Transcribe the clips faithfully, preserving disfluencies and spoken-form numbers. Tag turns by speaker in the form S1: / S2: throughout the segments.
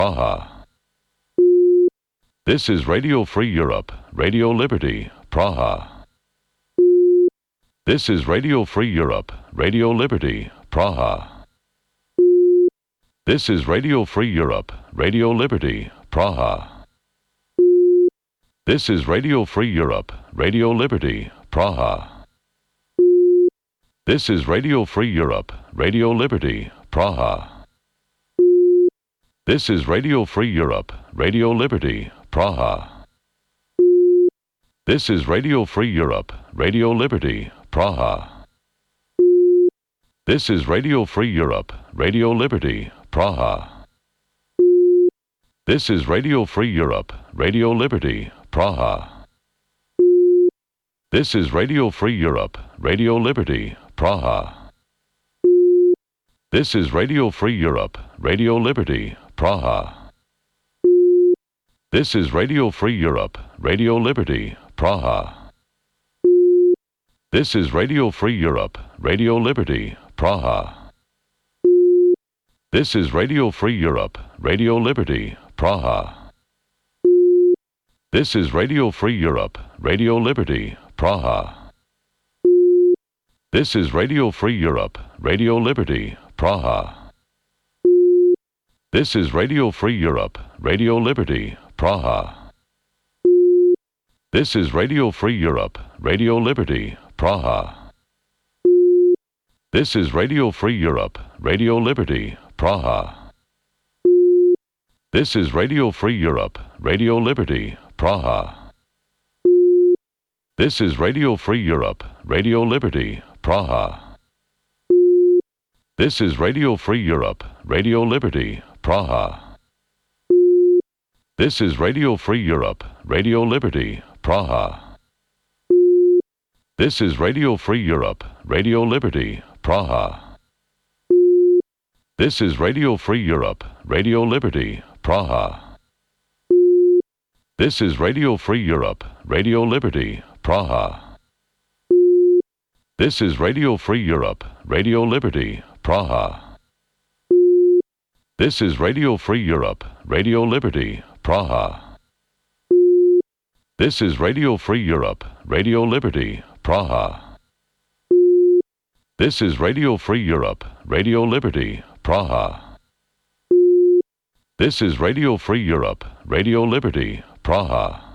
S1: Praha. This is Radio Free Europe, Radio Liberty, Praha. This is Radio Free Europe, Radio Liberty, Praha. This is Radio Free Europe, Radio Liberty, Praha. This is Radio Free Europe, Radio Liberty, Praha. This is Radio Free Europe, Radio Liberty, Praha. This is Radio Free Europe, Radio Liberty, Praha. This is Radio Free Europe, Radio Liberty, Praha. This is Radio Free Europe, Radio Liberty, Praha. This is Radio Free Europe, Radio Liberty, Praha. This is Radio Free Europe, Radio Liberty, Praha. This is Radio Free Europe, Radio Liberty, Praha. This is Radio Free Europe, Radio Liberty, Praha. This is Radio Free Europe, Radio Liberty, Praha. This is Radio Free Europe, Radio Liberty, Praha. This is Radio Free Europe, Radio Liberty, Praha. This is Radio Free Europe, Radio Liberty, Praha. This is Radio Free Europe, Radio Liberty, Praha. This is Radio Free Europe, Radio Liberty, Praha. This is Radio Free Europe, Radio Liberty, Praha. This is Radio Free Europe, Radio Liberty, Praha. This is Radio Free Europe, Radio Liberty, Praha. This is Radio Free Europe, Radio Liberty, Praha. This is Radio Free Europe, Radio Liberty, Praha. This is Radio Free Europe, Radio Liberty, Praha. This is Radio Free Europe, Radio Liberty, Praha. This is Radio Free Europe, Radio Liberty, Praha. This is Radio Free Europe, Radio Liberty, Praha. This is Radio Free Europe, Radio Liberty, Praha. This is Radio Free Europe, Radio Liberty, Praha. This is Radio Free Europe, Radio Liberty, Praha. This is Radio Free Europe, Radio Liberty, Praha.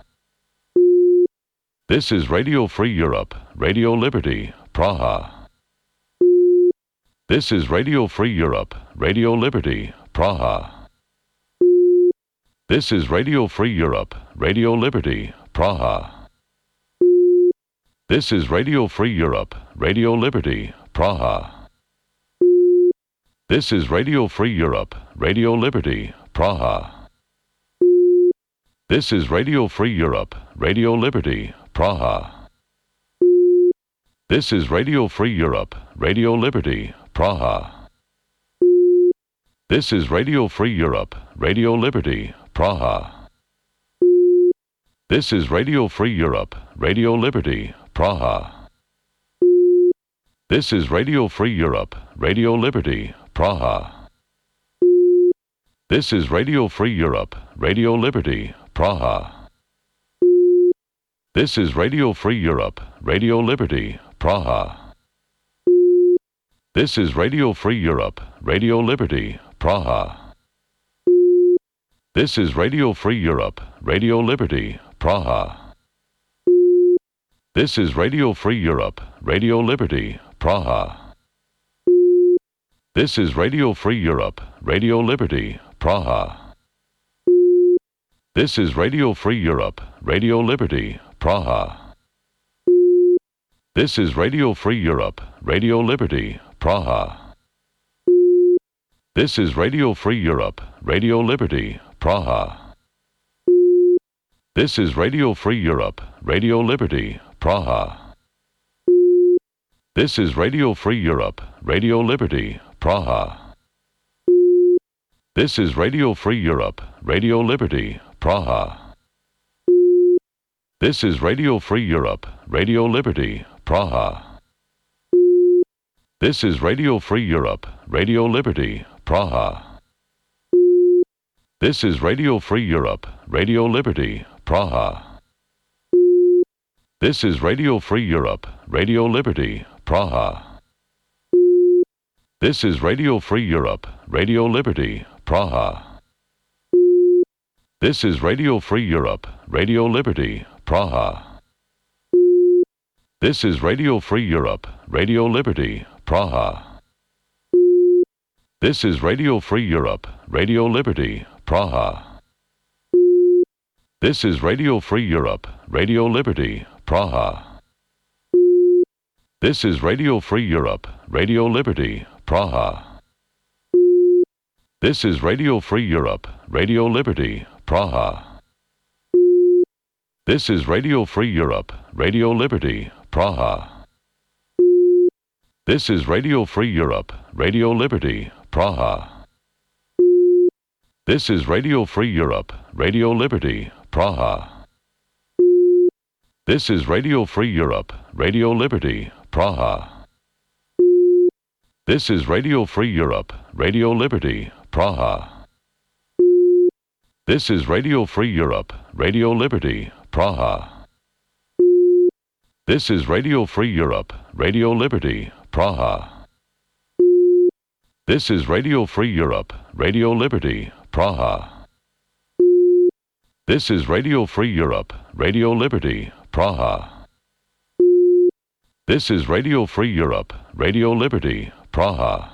S1: This is Radio Free Europe, Radio Liberty, Praha. This is Radio Free Europe, Radio Liberty, Praha. This is Radio Free Europe, Radio Liberty, Praha. This is Radio Free Europe, Radio Liberty, Praha. This is Radio Free Europe, Radio Liberty, Praha. This is Radio Free Europe, Radio Liberty, Praha. This is Radio Free Europe, Radio Liberty, Praha. This is Radio Free Europe, Radio Liberty, Praha. This is Radio Free Europe, Radio Liberty, Praha. This is Radio Free Europe, Radio Liberty, Praha. This is Radio Free Europe, Radio Liberty, Praha. This is Radio Free Europe, Radio Liberty, Praha. This is Radio Free Europe, Radio Liberty, Praha. This is Radio Free Europe, Radio Liberty, Praha. This is Radio Free Europe, Radio Liberty, Praha. This is Radio Free Europe, Radio Liberty, Praha. This is Radio Free Europe, Radio Liberty, Praha. This is Radio Free Europe, Radio Liberty, Praha. This is Radio Free Europe, Radio Liberty, Praha. This is Radio Free Europe, Radio Liberty, Praha. This is Radio Free Europe, Radio Liberty, Praha. This is Radio Free Europe, Radio Liberty, Praha. This is Radio Free Europe, Radio Liberty, Praha. This is Radio Free Europe, Radio Liberty, Praha. This is Radio Free Europe, Radio Liberty, Praha. This is Radio Free Europe, Radio Liberty, Praha. This is Radio Free Europe, Radio Liberty, Praha. This is Radio Free Europe, Radio Liberty, Praha. This is Radio Free Europe, Radio Liberty, Praha. This is Radio Free Europe, Radio Liberty, Praha. This is Radio Free Europe, Radio Liberty, Praha. This is Radio Free Europe, Radio Liberty, Praha. This is Radio Free Europe, Radio Liberty, Praha. This is Radio Free Europe, Radio Liberty, Praha. This is Radio Free Europe, Radio Liberty, Praha. This is Radio Free Europe, Radio Liberty, Praha. This is Radio Free Europe, Radio Liberty, Praha. This is Radio Free Europe, Radio Liberty, Praha. This is Radio Free Europe, Radio Liberty, Praha. This is Radio Free Europe, Radio Liberty, Praha. This is Radio Free Europe, Radio Liberty, Praha. This is Radio Free Europe, Radio Liberty, Praha. This is Radio Free Europe, Radio Liberty, Praha.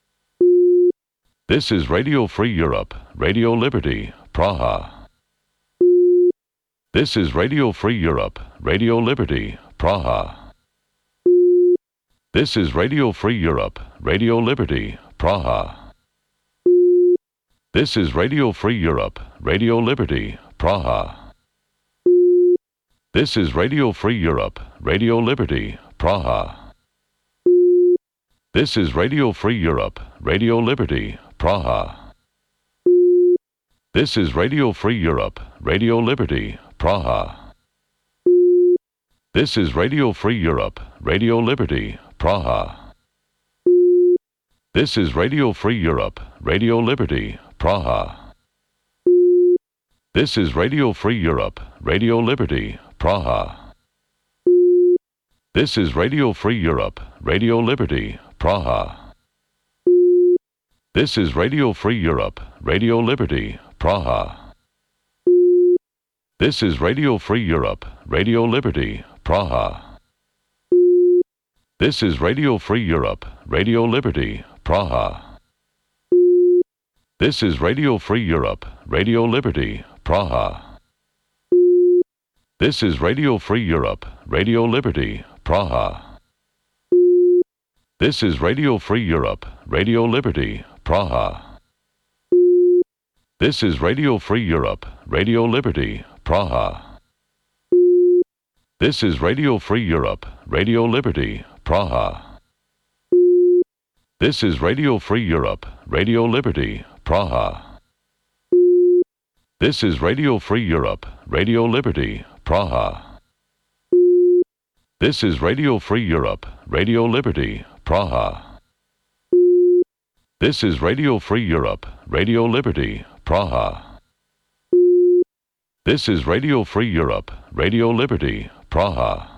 S1: This is Radio Free Europe, Radio Liberty, Praha. This is Radio Free Europe, Radio Liberty, Praha. This is Radio Free Europe, Radio Liberty, Praha. This is Radio Free Europe, Radio Liberty, Praha. This is Radio Free Europe, Radio Liberty, Praha. This is Radio Free Europe, Radio Liberty, Praha. This is Radio Free Europe, Radio Liberty, Praha. This is Radio Free Europe, Radio Liberty, Praha. This is Radio Free Europe, Radio Liberty, Praha. This is Radio Free Europe, Radio Liberty, Praha. This is Radio Free Europe, Radio Liberty, Praha. This is Radio Free Europe, Radio Liberty, Praha. This is Radio Free Europe, Radio Liberty, Praha. This is Radio Free Europe, Radio Liberty, Praha. This is Radio Free Europe, Radio Liberty, Praha. This is Radio Free Europe, Radio Liberty, Praha. This is Radio Free Europe, Radio Liberty, Praha. This is Radio Free Europe, Radio Liberty, Praha. This is Radio Free Europe, Radio Liberty, Praha. This is Radio Free Europe, Radio Liberty, Praha. This is Radio Free Europe, Radio Liberty, Praha. This is Radio Free Europe, Radio Liberty, Praha. This is Radio Free Europe, Radio Liberty, Praha. This is Radio Free Europe, Radio Liberty, Praha.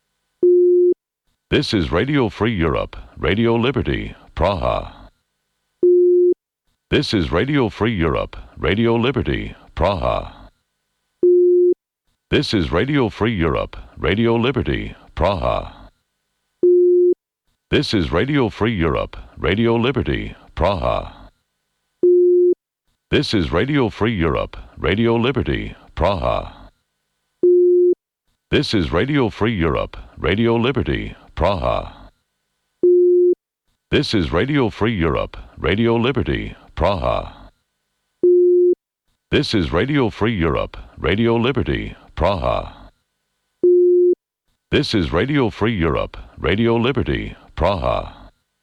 S1: This is Radio Free Europe, Radio Liberty, Praha. This is Radio Free Europe, Radio Liberty, Praha. This is Radio Free Europe, Radio Liberty, Praha. This is Radio Free Europe, Radio Liberty, Praha. This is Radio Free Europe, Radio Liberty, Praha. This is Radio Free Europe, Radio Liberty, Praha. This is Radio Free Europe, Radio Liberty, Praha. This is Radio Free Europe, Radio Liberty, Praha. This is Radio Free Europe, Radio Liberty, Praha.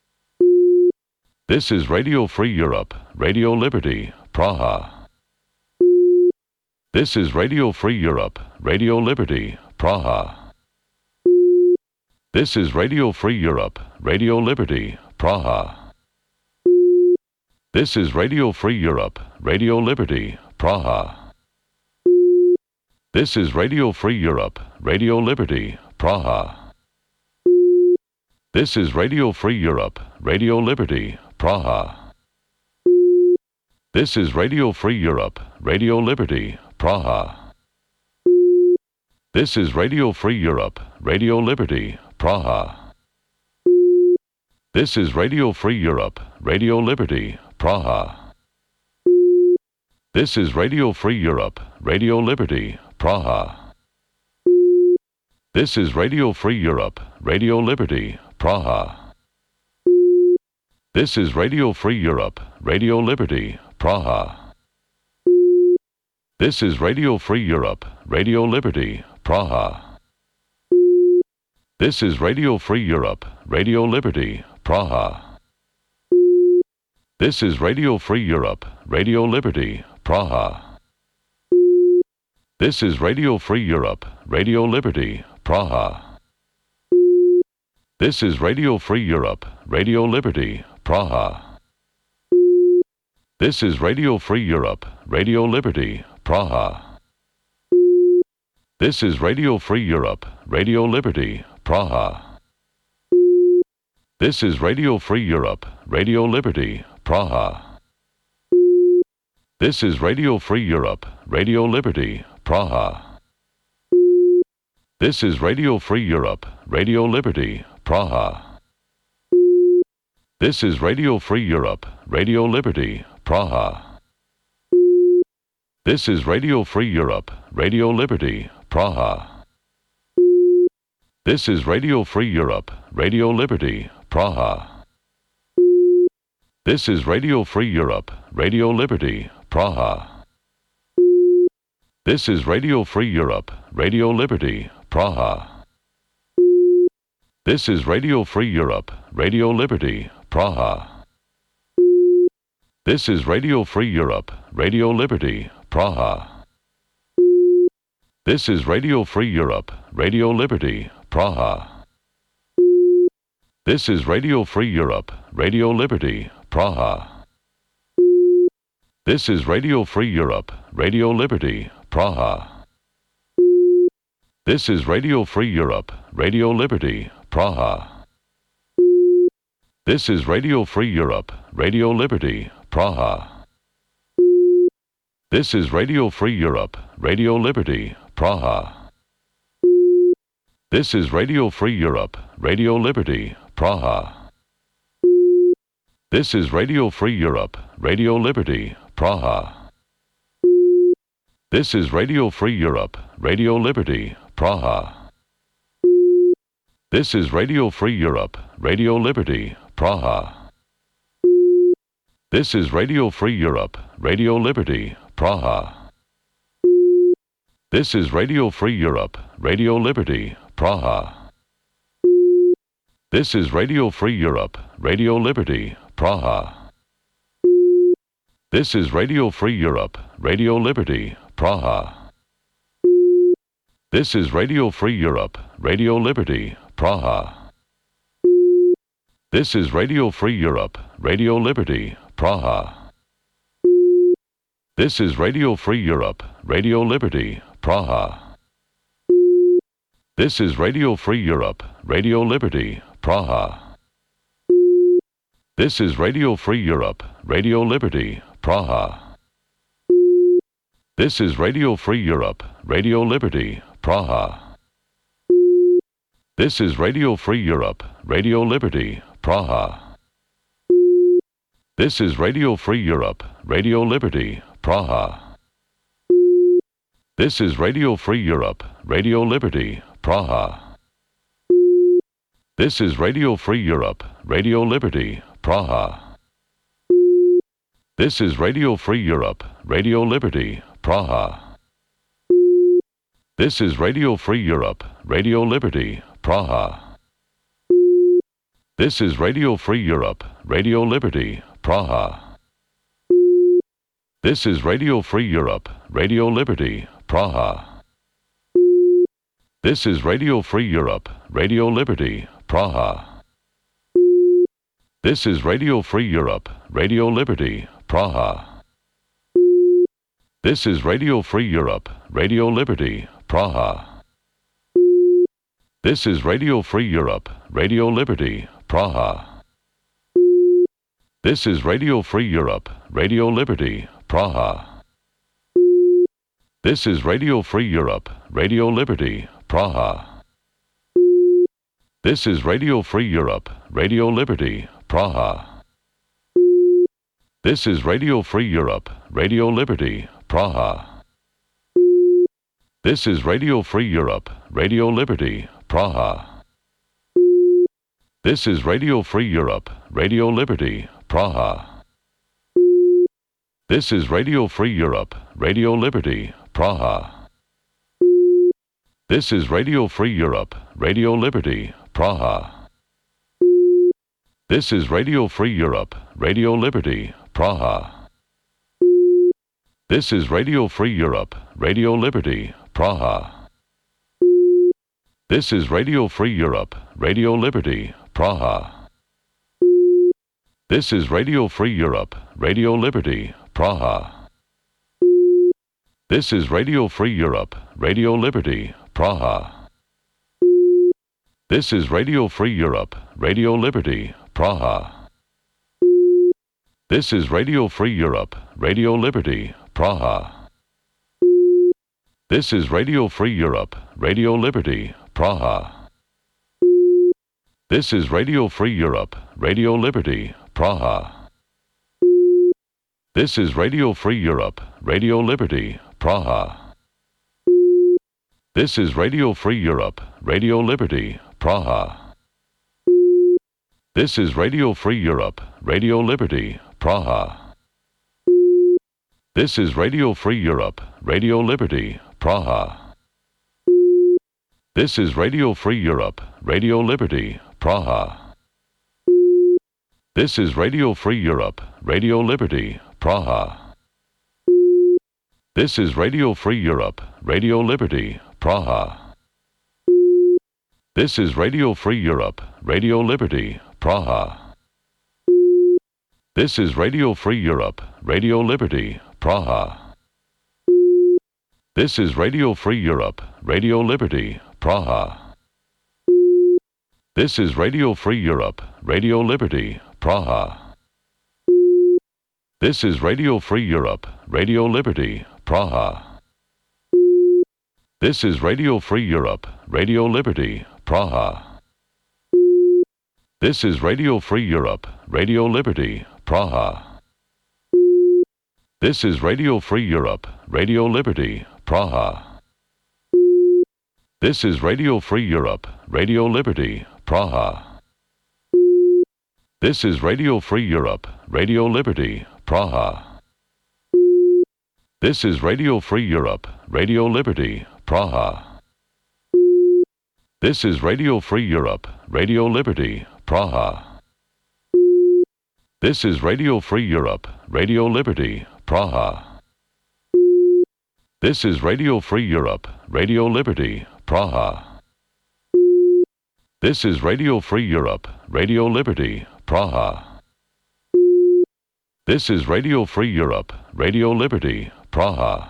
S1: This is Radio Free Europe, Radio Liberty, Praha. This is Radio Free Europe, Radio Liberty, Praha. This is Radio Free Europe, Radio Liberty, Praha. This is Radio Free Europe, Radio Liberty, Praha. This is Radio Free Europe, Radio Liberty, Praha. This is Radio Free Europe, Radio Liberty, Praha. This is Radio Free Europe, Radio Liberty, Praha. This is Radio Free Europe, Radio Liberty, Praha. This is Radio Free Europe, Radio Liberty, Praha. This is Radio Free Europe, Radio Liberty, Praha. This is Radio Free Europe, Radio Liberty, Praha. This is Radio Free Europe, Radio Liberty, Praha. This is Radio Free Europe, Radio Liberty, Praha. This is Radio Free Europe, Radio Liberty, Praha. This is Radio Free Europe, Radio Liberty, Praha. This is Radio Free Europe, Radio Liberty, Praha. This is Radio Free Europe, Radio Liberty, Praha. This is Radio Free Europe, Radio Liberty, Praha. This is Radio Free Europe, Radio Liberty, Praha. This is Radio Free Europe, Radio Liberty, Praha. This is Radio Free Europe, Radio Liberty, Praha. This is Radio Free Europe, Radio Liberty, Praha. This is Radio Free Europe, Radio Liberty, Praha. This is Radio Free Europe, Radio Liberty, Praha. This is Radio Free Europe, Radio Liberty, Praha. This is Radio Free Europe, Radio Liberty, Praha. This is Radio Free Europe, Radio Liberty, Praha. This is Radio Free Europe, Radio Liberty, Praha. This is Radio Free Europe, Radio Liberty, Praha. This is Radio Free Europe, Radio Liberty, Praha. This is Radio Free Europe, Radio Liberty, Praha. This is Radio Free Europe, Radio Liberty, Praha. This is Radio Free Europe, Radio Liberty, Praha. This is Radio Free Europe, Radio Liberty, Praha. This is Radio Free Europe, Radio Liberty, Praha. This is Radio Free Europe, Radio Liberty, Praha. This is Radio Free Europe, Radio Liberty, Praha. This is Radio Free Europe, Radio Liberty, Praha. This is Radio Free Europe, Radio Liberty, Praha. This is Radio Free Europe, Radio Liberty, Praha. This is Radio Free Europe, Radio Liberty, Praha. This is Radio Free Europe, Radio Liberty, Praha. This is Radio Free Europe, Radio Liberty, Praha. This is Radio Free Europe, Radio Liberty, Praha. This is Radio Free Europe, Radio Liberty, Praha. This is Radio Free Europe, Radio Liberty, Praha. This is Radio Free Europe, Radio Liberty, Praha. This is Radio Free Europe, Radio Liberty, Praha. This is Radio Free Europe, Radio Liberty, Praha. This is Radio Free Europe, Radio Liberty, Praha. This is Radio Free Europe, Radio Liberty, Praha. This is Radio Free Europe, Radio Liberty, Praha. This is Radio Free Europe, Radio Liberty, Praha. This is Radio Free Europe, Radio Liberty, Praha. This is Radio Free Europe, Radio Liberty, Praha. This is Radio Free Europe, Radio Liberty, Praha. This is Radio Free Europe, Radio Liberty, Praha. This is Radio Free Europe, Radio Liberty, Praha. This is Radio Free Europe, Radio Liberty, Praha. This is Radio Free Europe, Radio Liberty, Praha. This is Radio Free Europe, Radio Liberty, Praha. This is Radio Free Europe, Radio Liberty, Praha. This is Radio Free Europe, Radio Liberty, Praha. This is Radio Free Europe, Radio Liberty, Praha. This is Radio Free Europe, Radio Liberty, Praha. This is Radio Free Europe, Radio Liberty, Praha. This is Radio Free Europe, Radio Liberty, Praha. This is Radio Free Europe, Radio Liberty, Praha. This is Radio Free Europe, Radio Liberty, Praha. This is Radio Free Europe, Radio Liberty, Praha. This is Radio Free Europe, Radio Liberty, Praha. This is Radio Free Europe, Radio Liberty, Praha. This is Radio Free Europe, Radio Liberty, Praha. This is Radio Free Europe, Radio Liberty, Praha. This is Radio Free Europe, Radio Liberty, Praha. This is Radio Free Europe, Radio Liberty, Praha. This is Radio Free Europe, Radio Liberty, Praha. This is Radio Free Europe, Radio Liberty, Praha. This is Radio Free Europe, Radio Liberty, Praha. This is Radio Free Europe, Radio Liberty, Praha. This is Radio Free Europe, Radio Liberty, Praha. This is Radio Free Europe, Radio Liberty, Praha. This is Radio Free Europe, Radio Liberty, Praha. This is Radio Free Europe, Radio Liberty, Praha. This is Radio Free Europe, Radio Liberty, Praha. This is Radio Free Europe, Radio Liberty, Praha. This is Radio Free Europe, Radio Liberty, Praha. This is Radio Free Europe, Radio Liberty, Praha. This is Radio Free Europe, Radio Liberty, Praha. This is Radio Free Europe, Radio Liberty, Praha. This is Radio Free Europe, Radio Liberty, Praha. This is Radio Free Europe, Radio Liberty, Praha. This is Radio Free Europe, Radio Liberty, Praha. This is Radio Free Europe, Radio Liberty, Praha. This is Radio Free Europe, Radio Liberty, Praha. This is Radio Free Europe, Radio Liberty, Praha. This is Radio Free Europe, Radio Liberty, Praha. This is Radio Free Europe, Radio Liberty, Praha. This is Radio Free Europe, Radio Liberty, Praha. This is Radio Free Europe, Radio Liberty, Praha. This is Radio Free Europe, Radio Liberty, Praha.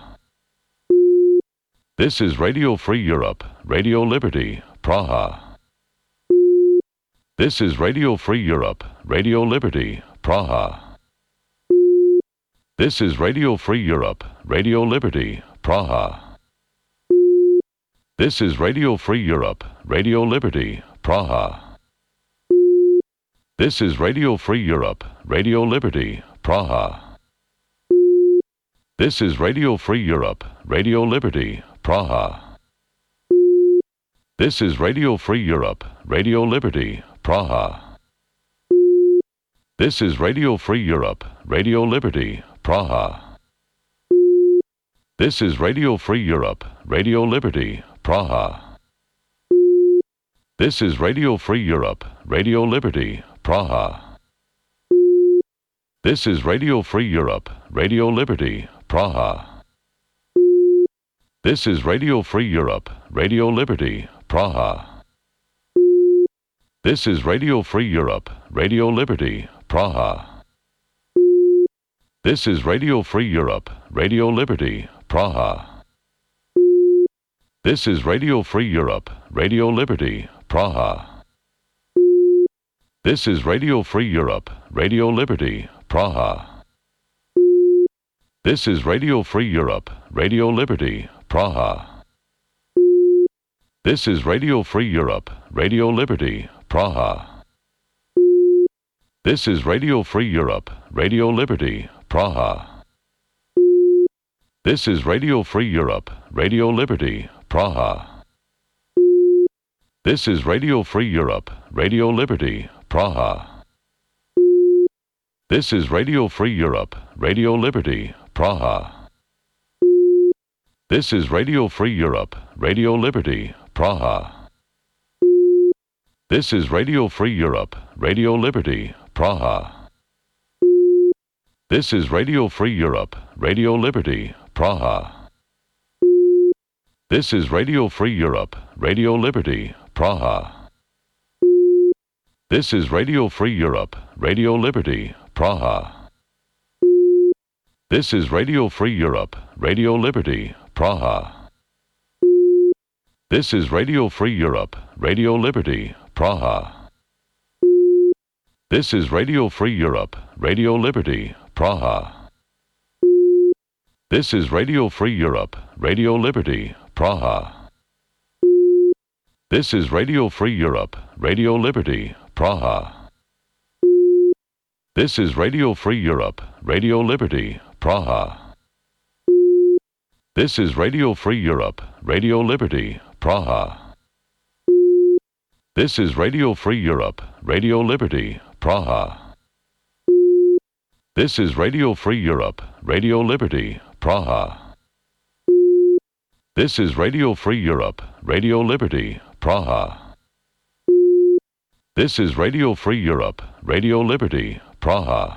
S1: This is Radio Free Europe, Radio Liberty, Praha. This is Radio Free Europe, Radio Liberty, Praha. This is Radio Free Europe, Radio Liberty, Praha. This is Radio Free Europe, Radio Liberty, Praha. This is Radio Free Europe, Radio Liberty, Praha. This is Radio Free Europe, Radio Liberty, Praha. This is Radio Free Europe, Radio Liberty, Praha. This is Radio Free Europe, Radio Liberty, Praha. This is Radio Free Europe, Radio Liberty, Praha. This is Radio Free Europe, Radio Liberty, Praha. This is Radio Free Europe, Radio Liberty, Praha. This is Radio Free Europe, Radio Liberty, Praha. This is Radio Free Europe, Radio Liberty, Praha. This is Radio Free Europe, Radio Liberty, Praha. This is Radio Free Europe, Radio Liberty, Praha. This is Radio Free Europe, Radio Liberty, Praha. This is Radio Free Europe, Radio Liberty, Praha. This is Radio Free Europe, Radio Liberty, Praha. This is Radio Free Europe, Radio Liberty, Praha. This is Radio Free Europe, Radio Liberty, Praha. This is Radio Free Europe, Radio Liberty, Praha. This is Radio Free Europe, Radio Liberty, Praha. This is Radio Free Europe, Radio Liberty, Praha. This is Radio Free Europe, Radio Liberty, Praha. This is Radio Free Europe, Radio Liberty, Praha. This is Radio Free Europe, Radio Liberty, Praha. This is Radio Free Europe, Radio Liberty, Praha. This is Radio Free Europe, Radio Liberty, Praha. This is Radio Free Europe, Radio Liberty, Praha. This is Radio Free Europe, Radio Liberty, Praha. This is Radio Free Europe, Radio Liberty, Praha. This is Radio Free Europe, Radio Liberty, Praha. This is Radio Free Europe, Radio Liberty, Praha. This is Radio Free Europe, Radio Liberty, Praha. This is Radio Free Europe, Radio Liberty, Praha. This is Radio Free Europe, Radio Liberty, Praha. This is Radio Free Europe, Radio Liberty, Praha. This is Radio Free Europe, Radio Liberty, Praha.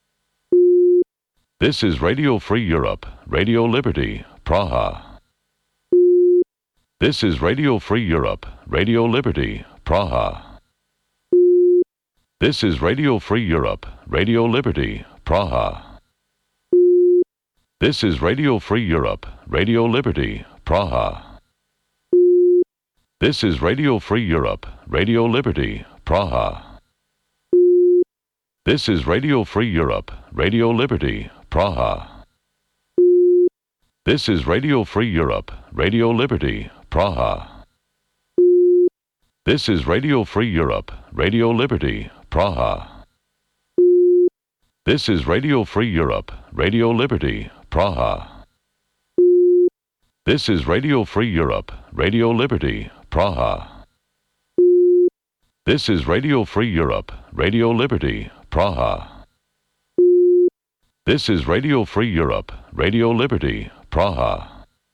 S1: This is Radio Free Europe, Radio Liberty, Praha. This is Radio Free Europe, Radio Liberty, Praha. This is Radio Free Europe, Radio Liberty, Praha. This is Radio Free Europe, Radio Liberty, Praha. This is Radio Free Europe, Radio Liberty, Praha. This is Radio Free Europe, Radio Liberty, Praha. This is Radio Free Europe, Radio Liberty, Praha. This is Radio Free Europe, Radio Liberty, Praha. This is Radio Free Europe, Radio Liberty, Praha. This is Radio Free Europe, Radio Liberty, Praha. This is Radio Free Europe, Radio Liberty, Praha. This is Radio Free Europe, Radio Liberty, Praha.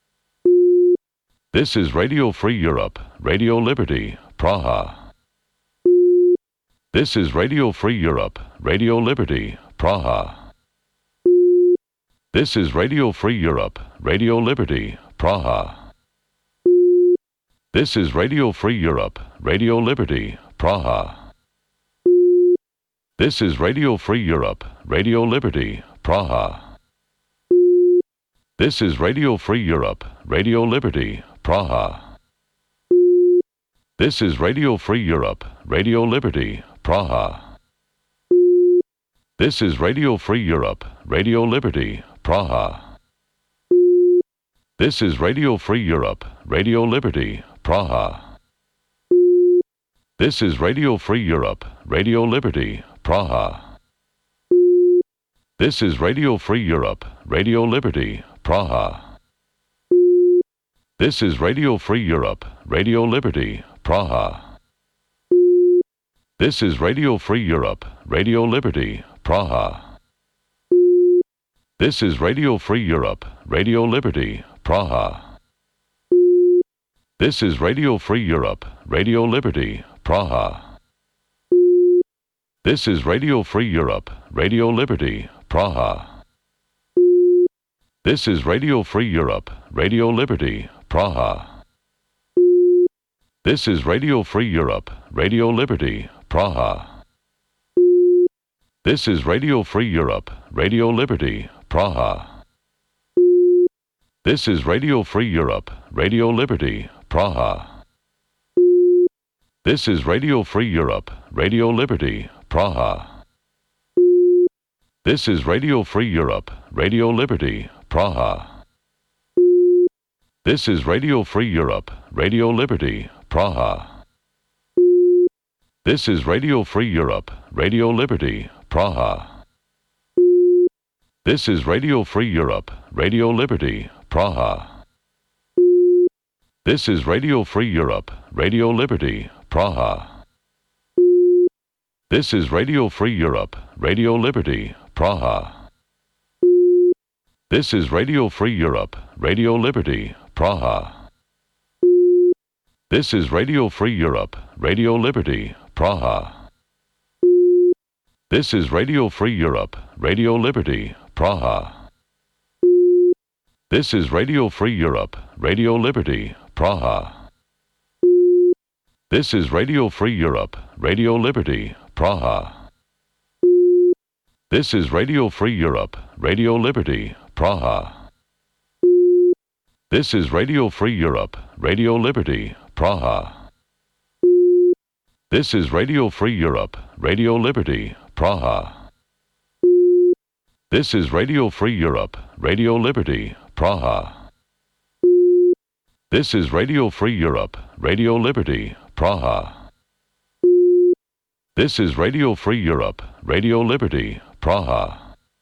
S1: This is Radio Free Europe, Radio Liberty, Praha. This is Radio Free Europe, Radio Liberty, Praha. This is Radio Free Europe, Radio Liberty, Praha. This is Radio Free Europe, Radio Liberty, Praha. This is Radio Free Europe, Radio Liberty, Praha. This is Radio Free Europe, Radio Liberty, Praha. This is Radio Free Europe, Radio Liberty, Praha. This is Radio Free Europe, Radio Liberty, Praha. This is Radio Free Europe, Radio Liberty, Praha. This is Radio Free Europe, Radio Liberty, Praha. This is Radio Free Europe, Radio Liberty, Praha. This is Radio Free Europe, Radio Liberty, Praha. This is Radio Free Europe, Radio Liberty, Praha. This is Radio Free Europe, Radio Liberty, Praha. This is Radio Free Europe, Radio Liberty, Praha. This is Radio Free Europe, Radio Liberty, Praha. This is Radio Free Europe, Radio Liberty, Praha. This is Radio Free Europe, Radio Liberty, Praha. This is Radio Free Europe, Radio Liberty, Praha. This is Radio Free Europe, Radio Liberty, Praha. This is Radio Free Europe, Radio Liberty, Praha. This is Radio Free Europe, Radio Liberty, Praha. This is Radio Free Europe, Radio Liberty, Praha. This is Radio Free Europe, Radio Liberty, Praha. This is Radio Free Europe, Radio Liberty, Praha. This is Radio Free Europe, Radio Liberty, Praha. This is Radio Free Europe, Radio Liberty, Praha. This is Radio Free Europe, Radio Liberty, Praha. This is Radio Free Europe, Radio Liberty, Praha. This is Radio Free Europe, Radio Liberty, Praha. This is Radio Free Europe, Radio Liberty, Praha. This is Radio Free Europe, Radio Liberty, Praha. This is Radio Free Europe, Radio Liberty, Praha. This is Radio Free Europe, Radio Liberty, Praha. This is Radio Free Europe, Radio Liberty, Praha. This is Radio Free Europe, Radio Liberty, Praha. This is Radio Free Europe, Radio Liberty, Praha. This is Radio Free Europe, Radio Liberty, Praha.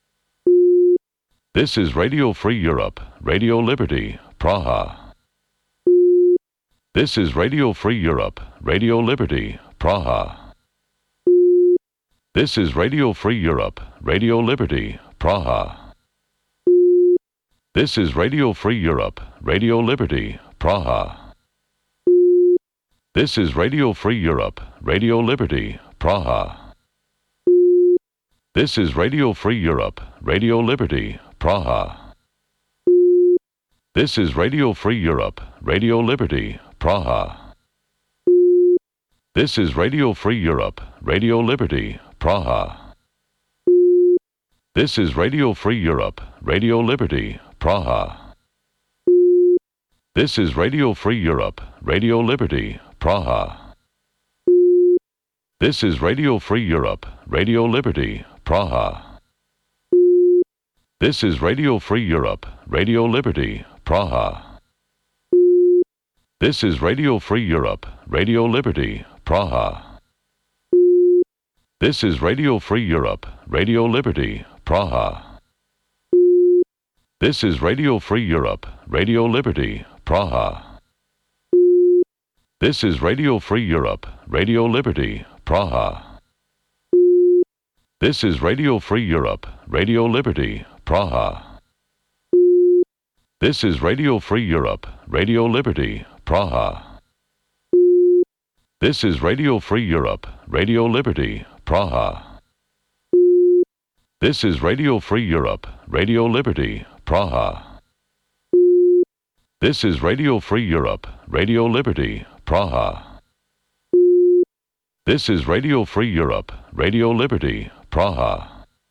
S1: This is Radio Free Europe, Radio Liberty, Praha. This is Radio Free Europe, Radio Liberty, Praha. This is Radio Free Europe, Radio Liberty, Praha. This is Radio Free Europe, Radio Liberty, Praha. This is Radio Free Europe, Radio Liberty, Praha. This is Radio Free Europe, Radio Liberty, Praha. This is Radio Free Europe, Radio Liberty, Praha. This is Radio Free Europe, Radio Liberty, Praha. This is Radio Free Europe, Radio Liberty, Praha. This is Radio Free Europe, Radio Liberty, Praha. This is Radio Free Europe, Radio Liberty, Praha. This is Radio Free Europe, Radio Liberty, Praha. This is Radio Free Europe, Radio Liberty, Praha. This is Radio Free Europe, Radio Liberty, Praha. This is Radio Free Europe, Radio Liberty, Praha. This is Radio Free Europe, Radio Liberty, Praha. This is Radio Free Europe, Radio Liberty, Praha. This is Radio Free Europe, Radio Liberty, Praha. This is Radio Free Europe, Radio Liberty, Praha. This is Radio Free Europe, Radio Liberty, Praha. This is Radio Free Europe, Radio Liberty, Praha. This is Radio Free Europe, Radio Liberty, Praha.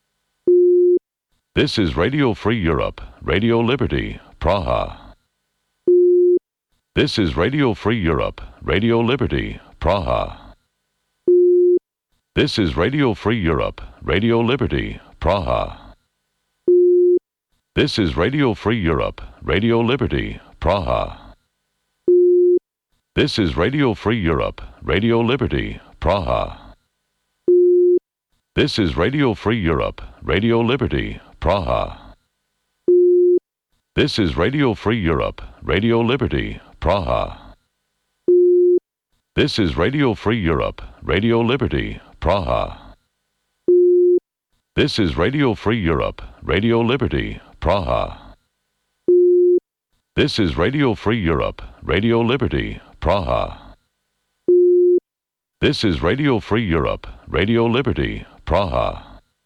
S1: This is Radio Free Europe, Radio Liberty, Praha. This is Radio Free Europe, Radio Liberty, Praha. This is Radio Free Europe, Radio Liberty, Praha. This is Radio Free Europe, Radio Liberty, Praha. This is Radio Free Europe, Radio Liberty, Praha. This is Radio Free Europe, Radio Liberty, Praha. This is Radio Free Europe, Radio Liberty, Praha. This is Radio Free Europe, Radio Liberty, Praha. This is Radio Free Europe, Radio Liberty, Praha. This is Radio Free Europe, Radio Liberty, Praha. This is Radio Free Europe, Radio Liberty, Praha.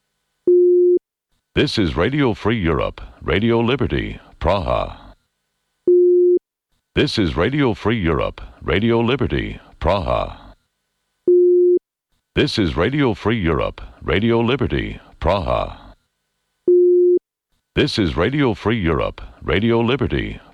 S1: This is Radio Free Europe, Radio Liberty, Praha. This is Radio Free Europe, Radio Liberty, Praha. This is Radio Free Europe, Radio Liberty, Praha. This is Radio Free Europe, Radio Liberty,